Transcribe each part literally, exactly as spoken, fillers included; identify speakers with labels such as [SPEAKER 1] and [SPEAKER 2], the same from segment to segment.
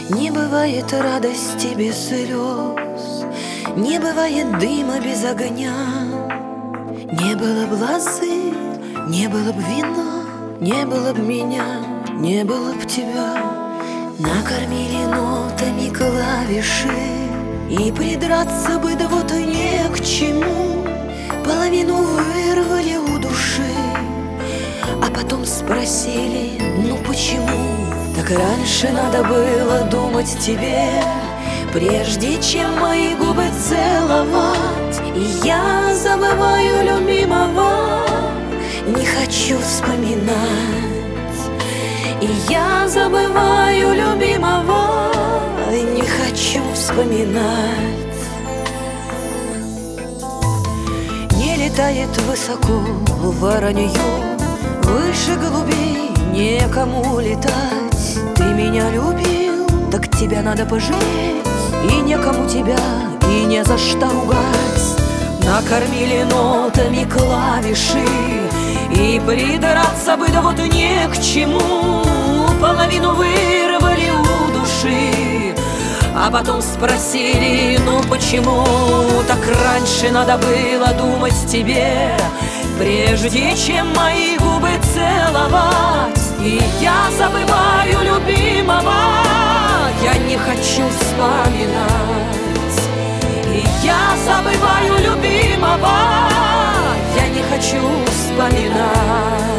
[SPEAKER 1] Не бывает радости без слез, не бывает дыма без огня. Не было б лозы, не было б вина, не было б меня, не было б тебя. Накормили нотами клавиши, и придраться бы, да вот не к чему. Половину вырвали у души, а потом спросили, ну почему? Так раньше надо было думать тебе, прежде чем мои губы целовать. И я забываю любимого, не хочу вспоминать. И я забываю любимого, не хочу вспоминать. Не летает высоко воронье, выше голубей некому летать. Ты меня любил, так тебя надо пожалеть, и некому тебя, и не за что ругать. Накормили нотами клавиши, и придраться бы, да вот не к чему. Половину вырвали у души, а потом спросили, ну почему? Так раньше надо было думать тебе, прежде чем мои губы целовать. И я забываю любимого, я не хочу вспоминать. И я забываю любимого, я не хочу вспоминать.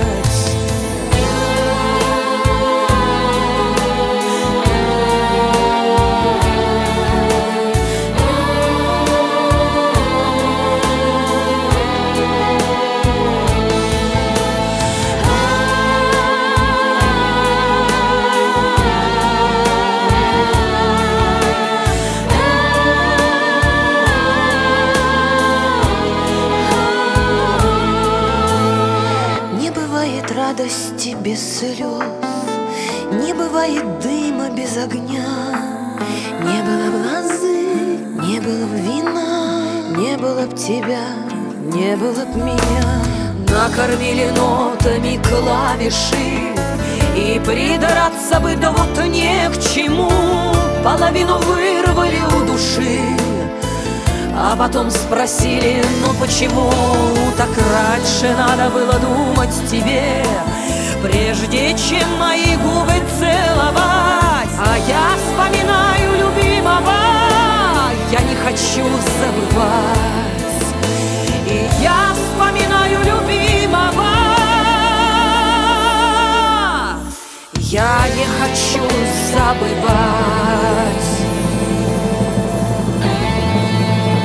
[SPEAKER 1] Радости без слез, не бывает дыма без огня. Не было б лозы, не было б вина, не было б тебя, не было б меня. Накормили нотами клавиши, и придраться бы, да вот не к чему. Половину вырвали у души, а потом спросили, ну почему? Так раньше надо было думать тебе, прежде чем мои губы целовать. А я вспоминаю любимого, я не хочу забывать. И я вспоминаю любимого, я не хочу забывать.